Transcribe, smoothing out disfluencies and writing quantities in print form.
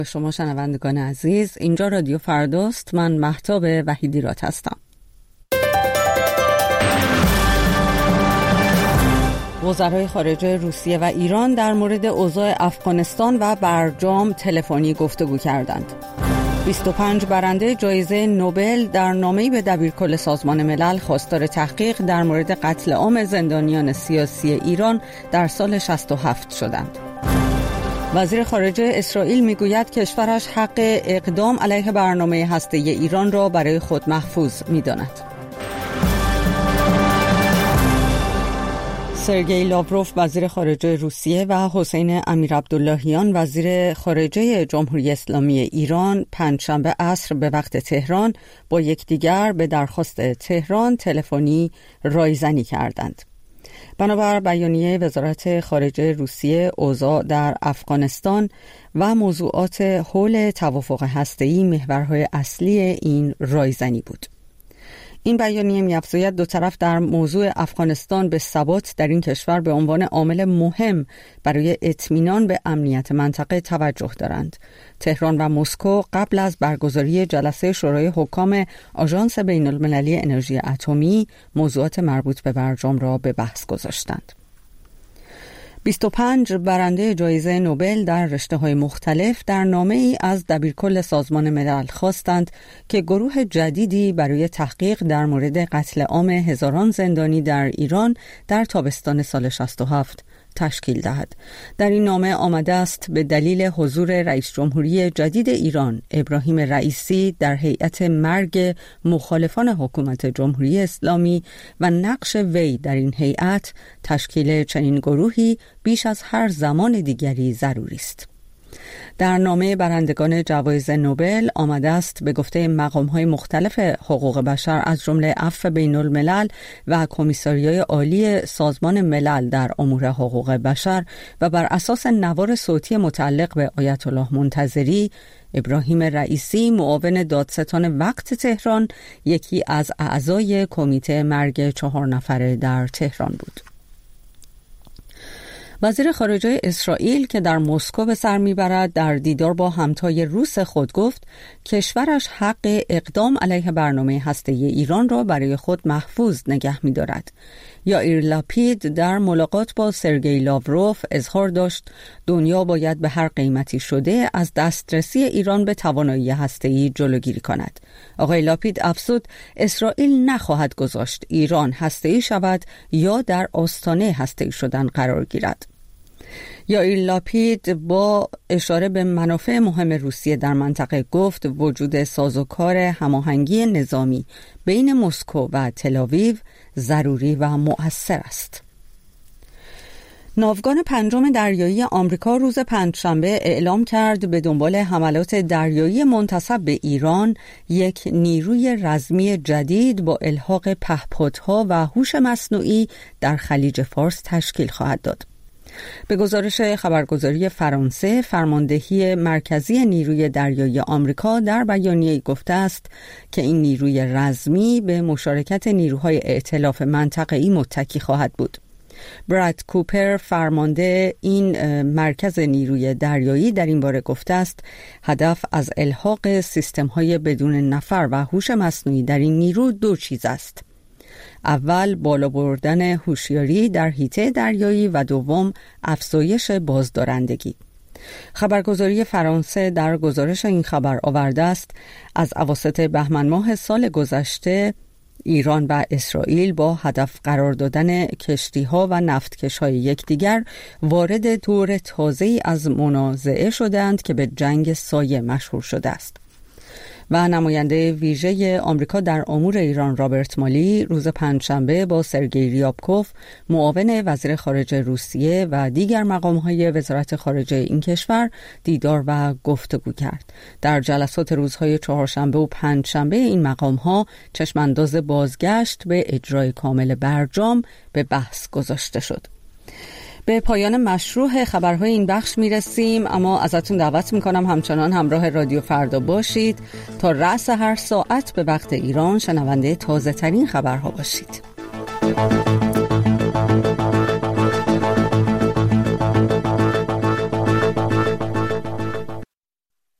شما شنوندگان عزیز، اینجا رادیو فرداست. من مهتاب وحیدی رات هستم. وزرای خارجه روسیه و ایران در مورد اوضاع افغانستان و برجام تلفنی گفتگو کردند. 25 برنده جایزه نوبل در نامه‌ای به دبیرکل سازمان ملل خواستار تحقیق در مورد قتل عام زندانیان سیاسی ایران در سال 67 شدند. وزیر خارجه اسرائیل میگوید کشورش حق اقدام علیه برنامه هسته‌ای ایران را برای خود محفوظ می‌داند. سرگئی لاوروف وزیر خارجه روسیه و حسین امیرعبداللهیان وزیر خارجه جمهوری اسلامی ایران پنجشنبه عصر به وقت تهران با یکدیگر به درخواست تهران تلفنی رایزنی کردند. بنابر بیانیه وزارت خارجه روسیه، اوضاع در افغانستان و موضوعات حول توافق هسته‌ای محورهای اصلی این رایزنی بود. این بیانیه می‌افزاید دو طرف در موضوع افغانستان به ثبات در این کشور به عنوان عامل مهم برای اطمینان به امنیت منطقه توجه دارند. تهران و مسکو قبل از برگزاری جلسه شورای حکام آژانس بین‌المللی انرژی اتمی موضوعات مربوط به برجام را به بحث گذاشتند. 25 برنده جایزه نوبل در رشته‌های مختلف در نامه‌ای از دبیرکل سازمان ملل خواستند که گروه جدیدی برای تحقیق در مورد قتل عام هزاران زندانی در ایران در تابستان سال 67 تشکیل دهد. در این نامه آمده است به دلیل حضور رئیس جمهوری جدید ایران ابراهیم رئیسی در هیئت مرگ مخالفان حکومت جمهوری اسلامی و نقش وی در این هیئت، تشکیل چنین گروهی بیش از هر زمان دیگری ضروری است. در نامه برندگان جوایز نوبل آمده است به گفته مقام‌های مختلف حقوق بشر از جمله عفو بین‌الملل و کمیساریای عالی سازمان ملل در امور حقوق بشر و بر اساس نوار صوتی متعلق به آیت الله منتظری، ابراهیم رئیسی معاون دادستان وقت تهران یکی از اعضای کمیته مرگ 4 نفره در تهران بود. وزیر خارجه اسرائیل که در مسکو به سر میبرد در دیدار با همتای روس خود گفت کشورش حق اقدام علیه برنامه هسته‌ای ایران را برای خود محفوظ نگه می‌دارد. یائیر لاپید در ملاقات با سرگئی لاوروف اظهار داشت دنیا باید به هر قیمتی شده از دسترسی ایران به توانایی هسته‌ای جلوگیری کند. آقای لاپید افزود اسرائیل نخواهد گذاشت ایران هسته‌ای شود یا در آستانه هسته‌ای شدن قرار گیرد. یائیر لاپید با اشاره به منافع مهم روسیه در منطقه گفت وجود سازوکار هماهنگی نظامی بین مسکو و تل‌آویو ضروری و مؤثر است. ناوگان 5 دریایی آمریکا روز پنجشنبه اعلام کرد به دنبال حملات دریایی منتسب به ایران یک نیروی رزمی جدید با الحاق پهپادها و هوش مصنوعی در خلیج فارس تشکیل خواهد داد. به گزارش خبرگزاری فرانسه، فرماندهی مرکزی نیروی دریایی آمریکا در بیانیه‌ای گفته است که این نیروی رزمی به مشارکت نیروهای ائتلاف منطقه‌ای متکی خواهد بود. براد کوپر فرمانده این مرکز نیروی دریایی در این باره گفته است هدف از الحاق سیستم‌های بدون نفر و هوش مصنوعی در این نیرو 2 چیز است. اول بالا بردن هوشیاری در حیطه دریایی و دوم افزایش بازدارندگی. خبرگزاری فرانسه در گزارش این خبر آورده است از اواسط بهمن ماه سال گذشته ایران و اسرائیل با هدف قرار دادن کشتی‌ها و نفتکش‌های یکدیگر وارد دور تازه‌ای از منازعه شدند که به جنگ سایه مشهور شده است. و نماینده ویژه آمریکا در امور ایران رابرت مالی روز پنجشنبه با سرگئی ریابکوف معاون وزیر خارجه روسیه و دیگر مقام‌های وزارت خارجه این کشور دیدار و گفتگو کرد. در جلسات روزهای چهارشنبه و پنجشنبه این مقام‌ها چشمانداز بازگشت به اجرای کامل برجام به بحث گذاشته شد. به پایان مشروع خبرهای این بخش میرسیم، اما ازتون دعوت میکنم همچنان همراه رادیو فردا باشید تا رأس هر ساعت به وقت ایران شنونده تازه ترین خبرها باشید.